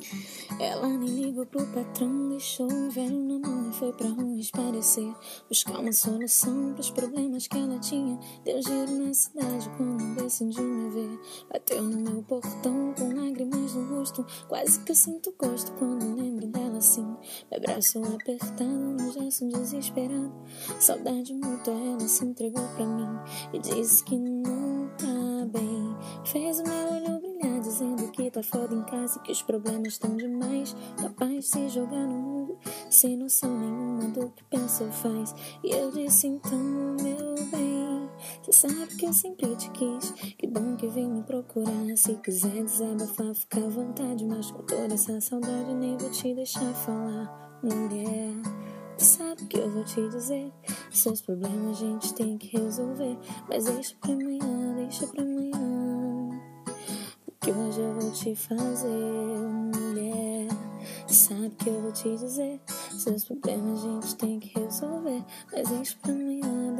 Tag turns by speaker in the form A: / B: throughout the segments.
A: Ela nem ligou pro patrão, deixou o velho na mão e foi pra rua esparecer, buscar uma solução pros problemas que ela tinha. Deu giro na cidade quando decidiu me ver. Bateu no meu portão com lágrimas no rosto, quase que eu sinto gosto quando lembro dela assim. Me abraçou apertado, num gesto desesperado, saudade mútua, ela se entregou pra mim e disse que não tá bem. Fez o meu olho brilhar, dizendo que tá foda em casa e que os problemas estão demais, capaz de se jogar no mundo sem noção nenhuma do que pensa ou faz. E eu disse então, meu bem, cê sabe que eu sempre te quis, que bom que vem me procurar. Se quiser desabafar, fica à vontade, mas com toda essa saudade nem vou te deixar falar, mulher. Tu sabe que eu vou te dizer, seus problemas a gente tem que resolver, mas deixa pra amanhã, deixa pra amanhã, que hoje eu vou te fazer, mulher. Sabe que eu vou te dizer, seus problemas a gente tem que resolver, mas deixa pra amanhã,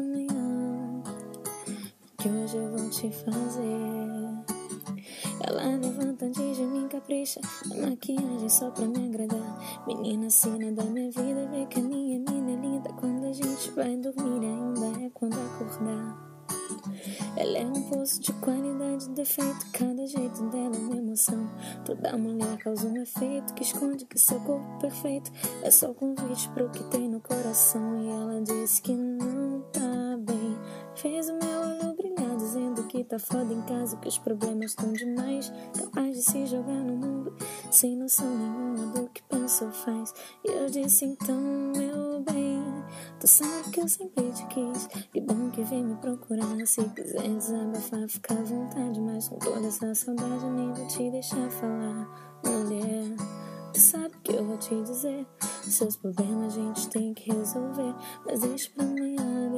A: que hoje eu vou te fazer. Ela levanta antes de mim, capricha a maquiagem só pra me agradar. Menina, cena da minha vida, vê que a minha mina é linda. Quando a gente vai dormir ainda é quando acordar. Ela é um poço de qualidade, defeito, cada jeito dela é uma emoção. Toda mulher causa um efeito que esconde que seu corpo perfeito é só convite pro que tem no coração. E ela disse que não tá bem, fez o meu olho brilhar, dizendo que tá foda em casa, que os problemas estão demais, capaz de se jogar no mundo sem noção nenhuma do que pensa ou faz. E eu disse então, meu bem, tu sabe que eu sempre te quis, que bom que vem me procurar. Se quiser desabafar, fica à vontade, mas com toda essa saudade nem vou te deixar falar, mulher. Tu sabe que eu vou te dizer, seus problemas a gente tem que resolver, mas deixa pra amanhã,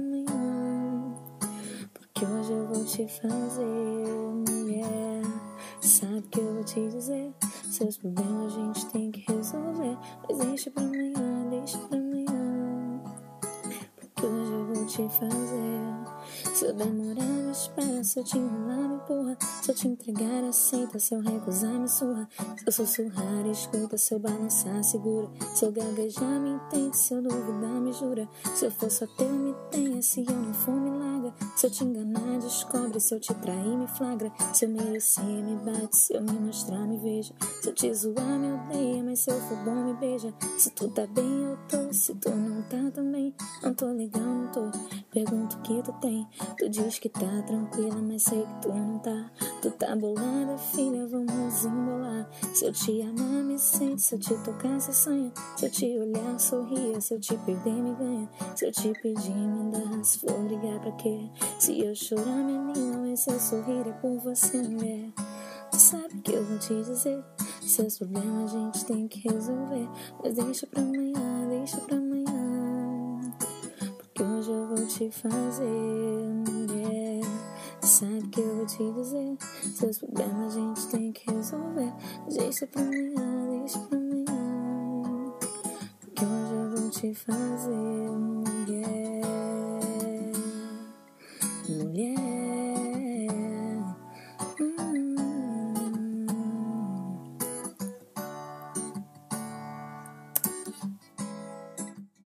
A: porque hoje eu vou te fazer, mulher. Sabe que eu vou te dizer, seus problemas a gente tem que resolver, mas deixa pra amanhã, porque hoje eu vou te fazer. Se eu demorar, me espera. Se eu te enrolar, me empurra. Se eu te entregar, aceita. Se eu recusar, me surra. Se eu sussurrar, escuta. Se eu balançar, segura. Se eu gaguejar, me entende. Se eu duvidar, me jura. Se eu for só teu, me tenha. Se eu não for, me larga. Se eu te enganar, descobre. Se eu te trair, me flagra. Se eu merecer, me bate. Se eu me mostrar, me veja. Se eu te zoar, me odeia. Mas se eu for bom, me beija. Se tu tá bem, eu tô. Se tu não tá também, não tô legal, não tô. Pergunto o que tu tem. Tu diz que tá tranquila, mas sei que tu não tá. Tu tá bolada, filha, vamos embolar. Se eu te amar, me sente. Se eu te tocar, cê sonha. Se eu te olhar, sorria. Se eu te perder, me ganha. Se eu te pedir, me dá. Se for brigar, pra quê? Se eu chorar, me anima. Mas se eu sorrir, é por você, mulher. Tu sabe que eu vou te dizer, seus problemas a gente tem que resolver, mas deixa pra amanhã, porque hoje eu vou te fazer, mulher. Sabe que eu vou te dizer, seus problemas a gente tem que resolver, mas deixa pra amanhã, porque hoje eu vou te fazer,